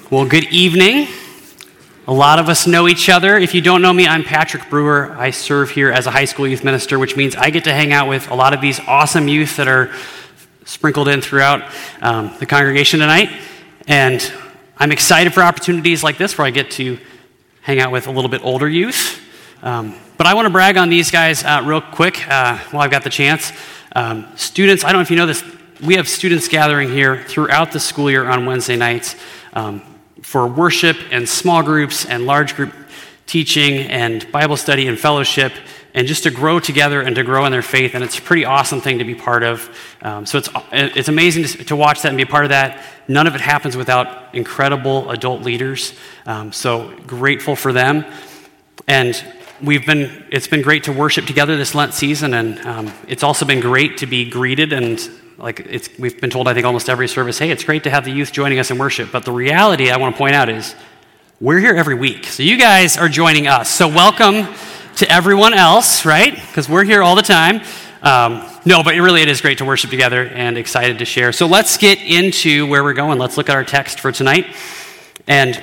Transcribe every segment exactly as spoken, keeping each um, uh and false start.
Well, good evening. A lot of us know each other. If you don't know me, I'm Patrick Brewer. I serve here as a high school youth minister, which means I get to hang out with a lot of these awesome youth that are sprinkled in throughout um, the congregation tonight. And I'm excited for opportunities like this where I get to hang out with a little bit older youth. Um, but I want to brag on these guys uh, real quick uh, while I've got the chance. Um, students, I don't know if you know this, we have students gathering here throughout the school year on Wednesday nights um, for worship and small groups and large group teaching and Bible study and fellowship, and just to grow together and to grow in their faith. And it's a pretty awesome thing to be part of. Um, so it's it's amazing to, to watch that and be a part of that. None of it happens without incredible adult leaders. Um, so grateful for them. And we've been it's been great to worship together this Lent season, and um, it's also been great to be greeted and like it's we've been told, I think, almost every service, hey, it's great to have the youth joining us in worship. But the reality I want to point out is we're here every week. So you guys are joining us. So welcome to everyone else, right? Because we're here all the time. Um, no, but it really it is great to worship together and excited to share. So let's get into where we're going. Let's look at our text for tonight. And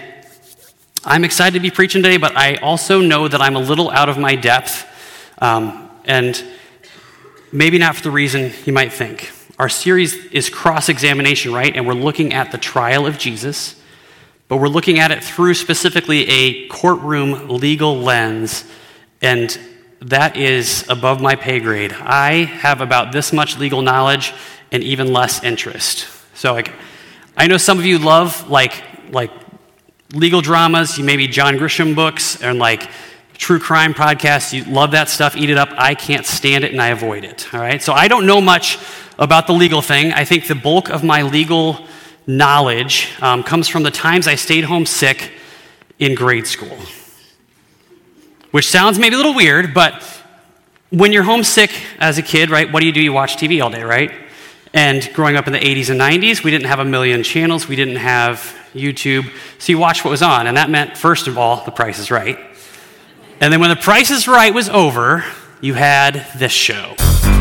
I'm excited to be preaching today, but I also know that I'm a little out of my depth. Um, and maybe not for the reason you might think. Our series is cross-examination, right? And we're looking at the trial of Jesus, but we're looking at it through specifically a courtroom legal lens, and that is above my pay grade. I have about this much legal knowledge and even less interest. So like, I know some of you love like like legal dramas, you maybe John Grisham books and like true crime podcasts, you love that stuff, eat it up. I can't stand it and I avoid it, all right? So I don't know much about the legal thing. I think the bulk of my legal knowledge um, comes from the times I stayed home sick in grade school. Which sounds maybe a little weird, but when you're homesick as a kid, right, what do you do? You watch T V all day, right? And growing up in the eighties and nineties, we didn't have a million channels. We didn't have YouTube. So you watched what was on, and that meant, first of all, The Price is Right. And then when The Price is Right was over, you had this show.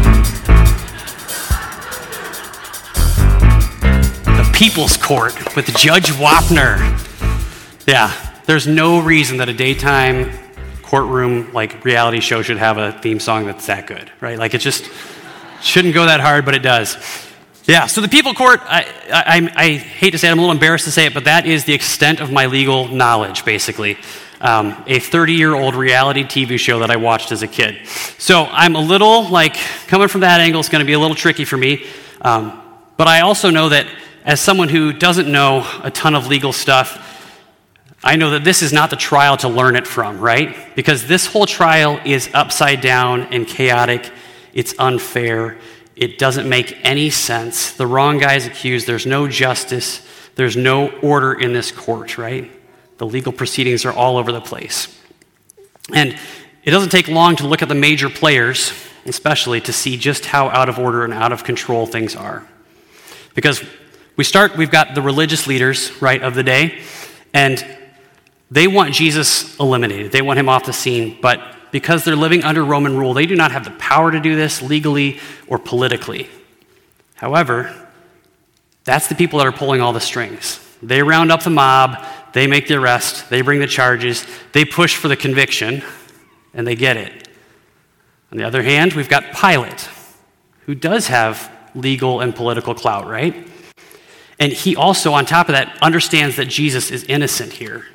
The People's Court with Judge Wapner. Yeah, there's no reason that a daytime courtroom like reality show should have a theme song that's that good, right? Like it just shouldn't go that hard, but it does. Yeah, so the People Court, I, I, I hate to say it, I'm a little embarrassed to say it, but that is the extent of my legal knowledge, basically. Um, a thirty-year-old reality T V show that I watched as a kid. So I'm a little, like, coming from that angle is going to be a little tricky for me, um, but I also know that as someone who doesn't know a ton of legal stuff, I know that this is not the trial to learn it from, right? Because this whole trial is upside down and chaotic. It's unfair. It doesn't make any sense. The wrong guy is accused. There's no justice. There's no order in this court, right? The legal proceedings are all over the place. And it doesn't take long to look at the major players, especially, to see just how out of order and out of control things are. Because we start, we've got the religious leaders, right, of the day, and they want Jesus eliminated. They want him off the scene, but because they're living under Roman rule, they do not have the power to do this legally or politically. However, that's the people that are pulling all the strings. They round up the mob, they make the arrest, they bring the charges, they push for the conviction, and they get it. On the other hand, we've got Pilate, who does have legal and political clout, right? And he also, on top of that, understands that Jesus is innocent here.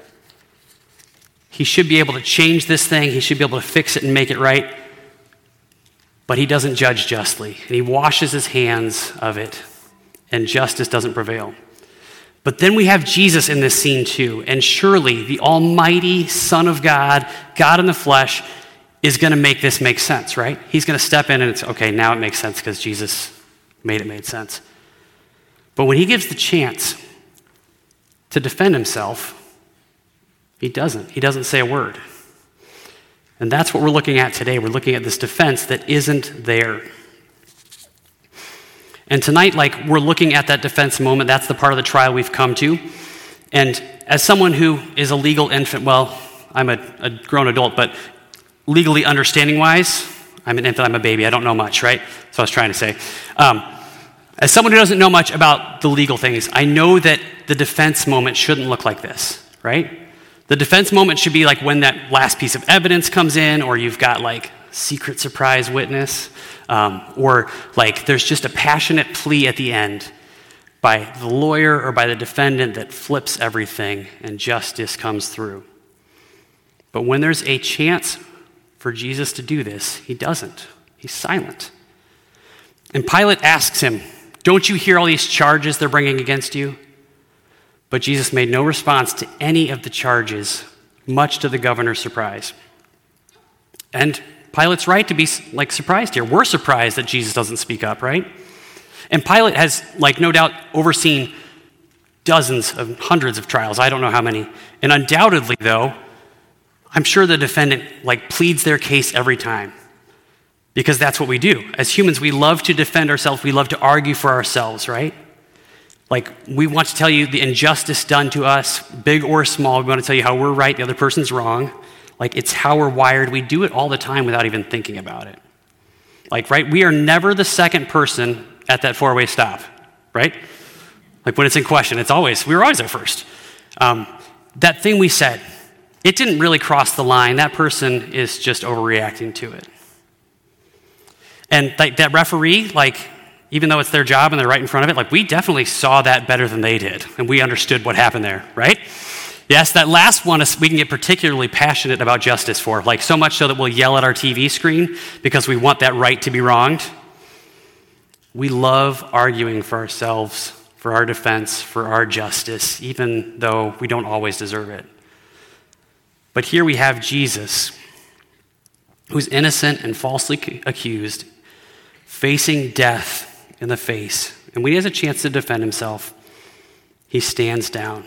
He should be able to change this thing. He should be able to fix it and make it right. But he doesn't judge justly. And he washes his hands of it. And justice doesn't prevail. But then we have Jesus in this scene too. And surely the almighty Son of God, God in the flesh, is going to make this make sense, right? He's going to step in and it's, okay, now it makes sense because Jesus made it made sense. But when he gives the chance to defend himself, he doesn't. He doesn't say a word. And that's what we're looking at today. We're looking at this defense that isn't there. And tonight, like, we're looking at that defense moment. That's the part of the trial we've come to. And as someone who is a legal infant, well, I'm a, a grown adult, but legally understanding-wise, I'm an infant, I'm a baby. I don't know much, right? That's what I was trying to say. Um, As someone who doesn't know much about the legal things, I know that the defense moment shouldn't look like this, right? The defense moment should be like when that last piece of evidence comes in, or you've got like secret surprise witness, um, or like there's just a passionate plea at the end by the lawyer or by the defendant that flips everything and justice comes through. But when there's a chance for Jesus to do this, he doesn't. He's silent. And Pilate asks him, "Don't you hear all these charges they're bringing against you?" But Jesus made no response to any of the charges, much to the governor's surprise. And Pilate's right to be like surprised here. We're surprised that Jesus doesn't speak up, right? And Pilate has, like, no doubt overseen dozens of hundreds of trials. I don't know how many. And undoubtedly, though, I'm sure the defendant, like, pleads their case every time. Because that's what we do. As humans, we love to defend ourselves. We love to argue for ourselves, right? Like, we want to tell you the injustice done to us, big or small. We want to tell you how we're right, the other person's wrong. Like, it's how we're wired. We do it all the time without even thinking about it. Like, right? We are never the second person at that four-way stop, right? Like, when it's in question, it's always, we were always there first. Um, that thing we said, it didn't really cross the line. That person is just overreacting to it. And like that referee, like, even though it's their job and they're right in front of it, like, we definitely saw that better than they did. And we understood what happened there, right? Yes, that last one is we can get particularly passionate about justice for, like so much so that we'll yell at our T V screen because we want that right to be wronged. We love arguing for ourselves, for our defense, for our justice, even though we don't always deserve it. But here we have Jesus, who's innocent and falsely accused, facing death in the face. And when he has a chance to defend himself, he stands down.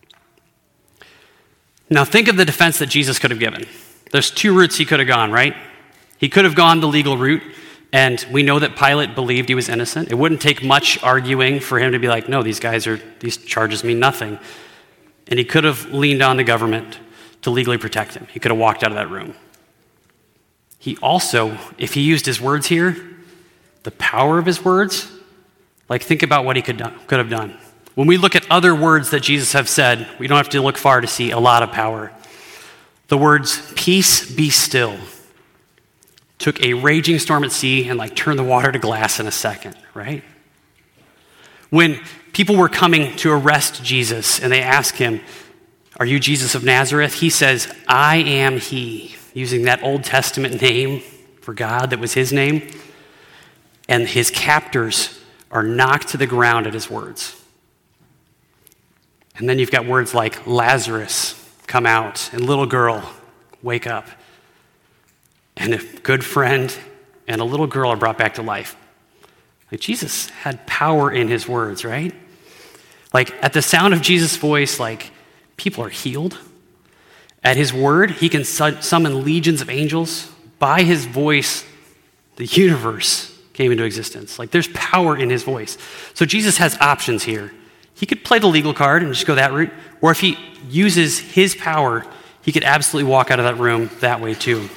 Now think of the defense that Jesus could have given. There's two routes he could have gone, right? He could have gone the legal route, and we know that Pilate believed he was innocent. It wouldn't take much arguing for him to be like, no, these guys are, these charges mean nothing. And he could have leaned on the government to legally protect him. He could have walked out of that room. He also, if he used his words here, the power of his words, like, think about what he could, do, could have done. When we look at other words that Jesus have said, we don't have to look far to see a lot of power. The words, "Peace, be still," took a raging storm at sea and like turned the water to glass in a second, right? When people were coming to arrest Jesus and they ask him, "Are you Jesus of Nazareth?" He says, "I am he," using that Old Testament name for God that was his name. And his captors are knocked to the ground at his words. And then you've got words like "Lazarus, come out," and "little girl, wake up." And a good friend and a little girl are brought back to life. Like, Jesus had power in his words, right? Like, at the sound of Jesus' voice, like, people are healed. At his word, he can su- summon legions of angels. By his voice, the universe came into existence. Like, there's power in his voice. So Jesus has options here. He could play the legal card and just go that route, or if he uses his power, he could absolutely walk out of that room that way too.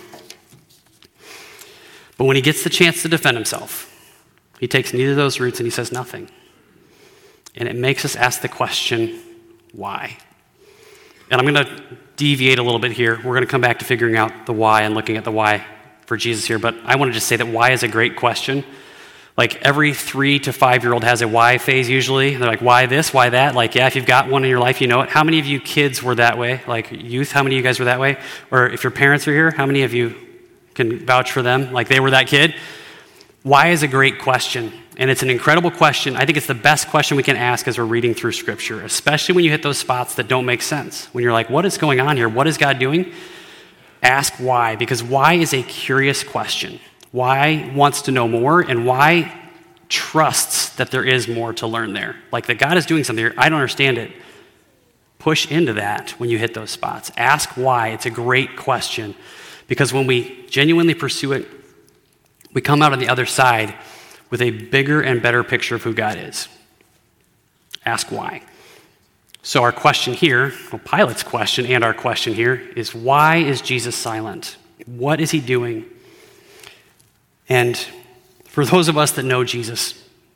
But when he gets the chance to defend himself, he takes neither of those routes and he says nothing. And it makes us ask the question, why? And I'm going to deviate a little bit here. We're going to come back to figuring out the why and looking at the why for Jesus here, but I want to just say that why is a great question. Like, every three to five-year-old has a why phase usually. They're like, why this, why that? Like, yeah, if you've got one in your life, you know it. How many of you kids were that way? Like, youth, how many of you guys were that way? Or if your parents are here, how many of you can vouch for them? Like, they were that kid? Why is a great question, and it's an incredible question. I think it's the best question we can ask as we're reading through Scripture, especially when you hit those spots that don't make sense. When you're like, what is going on here? What is God doing? Ask why, because why is a curious question. Why wants to know more, and why trusts that there is more to learn there. Like, that God is doing something here. I don't understand it. Push into that when you hit those spots. Ask why. It's a great question, because when we genuinely pursue it, we come out on the other side with a bigger and better picture of who God is. Ask why. So our question here, well, Pilate's question and our question here is, why is Jesus silent? What is he doing? And for those of us that know Jesus,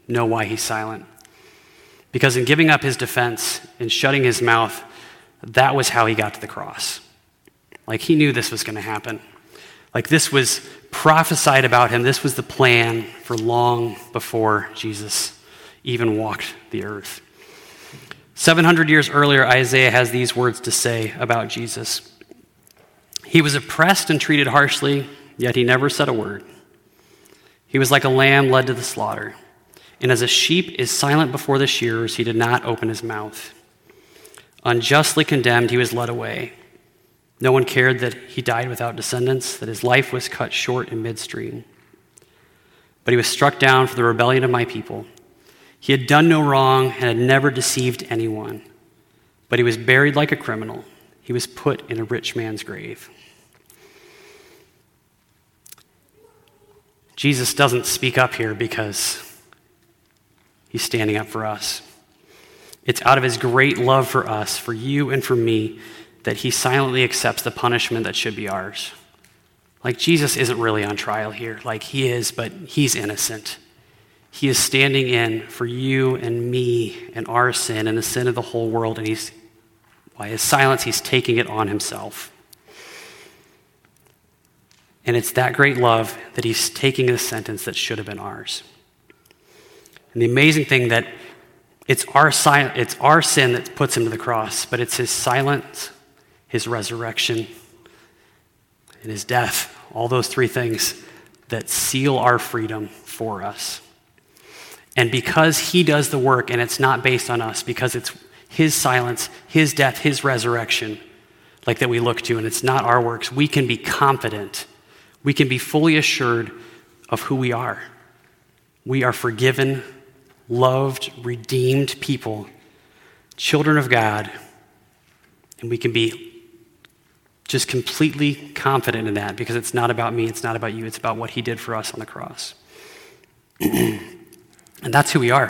know why he's silent. Because in giving up his defense and shutting his mouth, that was how he got to the cross. Like, he knew this was going to happen. Like, this was prophesied about him. This was the plan for long before Jesus even walked the earth. seven hundred years earlier, Isaiah has these words to say about Jesus. He was oppressed and treated harshly, yet he never said a word. He was like a lamb led to the slaughter, and as a sheep is silent before the shearers, he did not open his mouth. Unjustly condemned, he was led away. No one cared that he died without descendants, that his life was cut short in midstream. But he was struck down for the rebellion of my people. He had done no wrong and had never deceived anyone. But he was buried like a criminal. He was put in a rich man's grave. Jesus doesn't speak up here because he's standing up for us. It's out of his great love for us, for you and for me, that he silently accepts the punishment that should be ours. Like, Jesus isn't really on trial here. Like, he is, but he's innocent. He is standing in for you and me and our sin and the sin of the whole world, and he's, by his silence, he's taking it on himself. And it's that great love that he's taking a sentence that should have been ours. And the amazing thing that it's our, si- it's our sin that puts him to the cross, but it's his silence, his resurrection, and his death, all those three things that seal our freedom for us. And because he does the work, and it's not based on us, because it's his silence, his death, his resurrection, like that we look to, and it's not our works, we can be confident. We can be fully assured of who we are. We are forgiven, loved, redeemed people, children of God, and we can be just completely confident in that because it's not about me, it's not about you, it's about what he did for us on the cross. And that's who we are.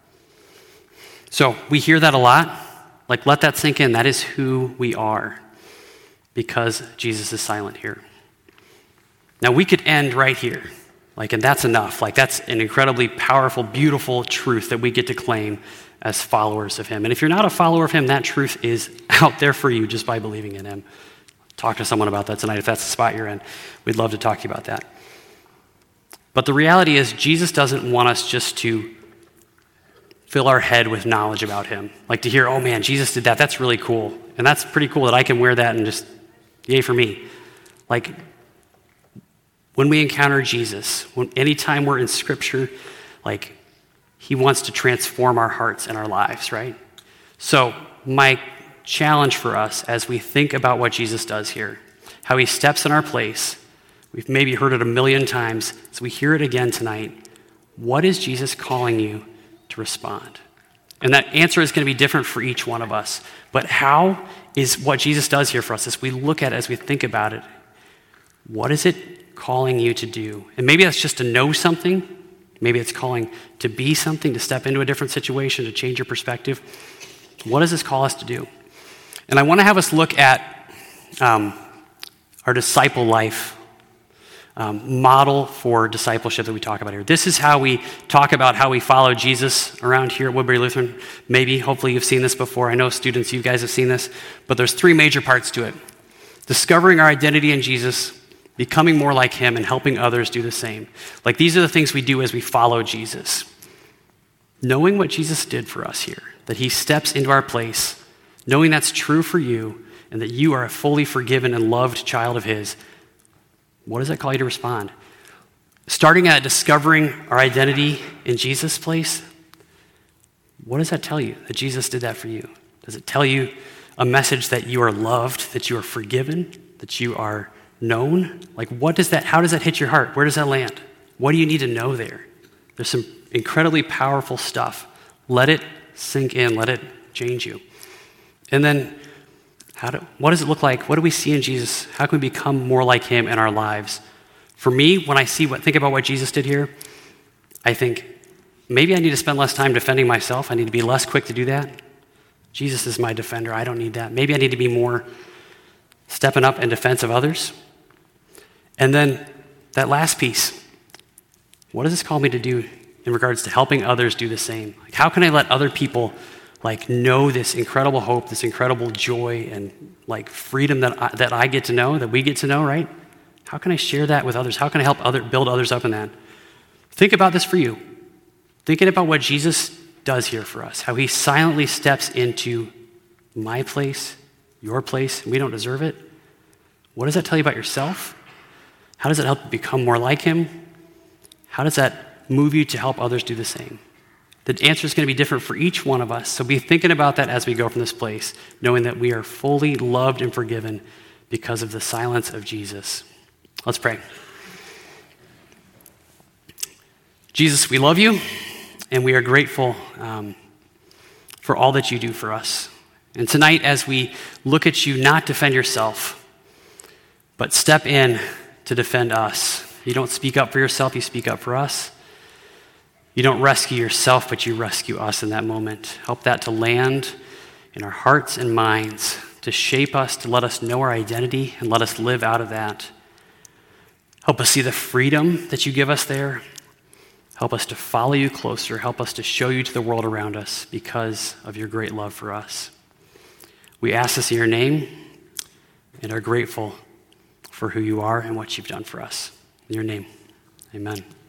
So we hear that a lot. Like, let that sink in. That is who we are because Jesus is silent here. Now, we could end right here. Like, and that's enough. Like, that's an incredibly powerful, beautiful truth that we get to claim as followers of him. And if you're not a follower of him, that truth is out there for you just by believing in him. Talk to someone about that tonight if that's the spot you're in. We'd love to talk to you about that. But the reality is, Jesus doesn't want us just to fill our head with knowledge about him. Like to hear, oh man, Jesus did that. That's really cool. And that's pretty cool that I can wear that and just, yay for me. Like, when we encounter Jesus, when anytime we're in Scripture, like, he wants to transform our hearts and our lives, right? So my challenge for us as we think about what Jesus does here, how he steps in our place, we've maybe heard it a million times, so we hear it again tonight. What is Jesus calling you to respond? And that answer is going to be different for each one of us. But how is what Jesus does here for us as we look at it, as we think about it? What is it calling you to do? And maybe that's just to know something. Maybe it's calling to be something, to step into a different situation, to change your perspective. What does this call us to do? And I want to have us look at um, our disciple life um, model for discipleship that we talk about here. This is how we talk about how we follow Jesus around here at Woodbury Lutheran. Maybe, hopefully you've seen this before. I know students, you guys have seen this. But there's three major parts to it. Discovering our identity in Jesus, becoming more like him, and helping others do the same. Like, these are the things we do as we follow Jesus. Knowing what Jesus did for us here, that he steps into our place, knowing that's true for you, and that you are a fully forgiven and loved child of his, what does that call you to respond? Starting at discovering our identity in Jesus' place, what does that tell you, that Jesus did that for you? Does it tell you a message that you are loved, that you are forgiven, that you are known? Like, what does that, how does that hit your heart? Where does that land? What do you need to know there? There's some incredibly powerful stuff. Let it sink in, let it change you. And then, how do, what does it look like? What do we see in Jesus? How can we become more like him in our lives? For me, when I see what, think about what Jesus did here, I think, maybe I need to spend less time defending myself. I need to be less quick to do that. Jesus is my defender. I don't need that. Maybe I need to be more stepping up in defense of others. And then that last piece, what does this call me to do in regards to helping others do the same? Like, how can I let other people like know this incredible hope, this incredible joy and like freedom that I, that I get to know, that we get to know, right? How can I share that with others? How can I help other build others up in that? Think about this for you. Thinking about what Jesus does here for us, how he silently steps into my place, your place, and we don't deserve it. What does that tell you about yourself? How does it help you become more like him? How does that move you to help others do the same? The answer is going to be different for each one of us, so be thinking about that as we go from this place, knowing that we are fully loved and forgiven because of the silence of Jesus. Let's pray. Jesus, we love you, and we are grateful um, for all that you do for us. And tonight, as we look at you, not defend yourself, but step in to defend us. You don't speak up for yourself, you speak up for us. You don't rescue yourself, but you rescue us in that moment. Help that to land in our hearts and minds, to shape us, to let us know our identity, and let us live out of that. Help us see the freedom that you give us there. Help us to follow you closer. Help us to show you to the world around us because of your great love for us. We ask this in your name and are grateful for who you are and what you've done for us. In your name, amen.